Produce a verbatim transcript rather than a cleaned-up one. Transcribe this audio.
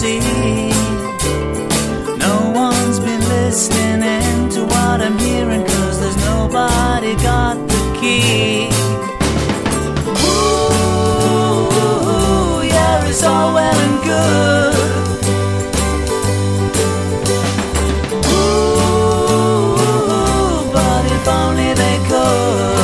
see. No one's been listening to what I'm hearing, 'cause there's nobody got the key. Ooh, yeah, it's all well and good. Ooh, but if only they could.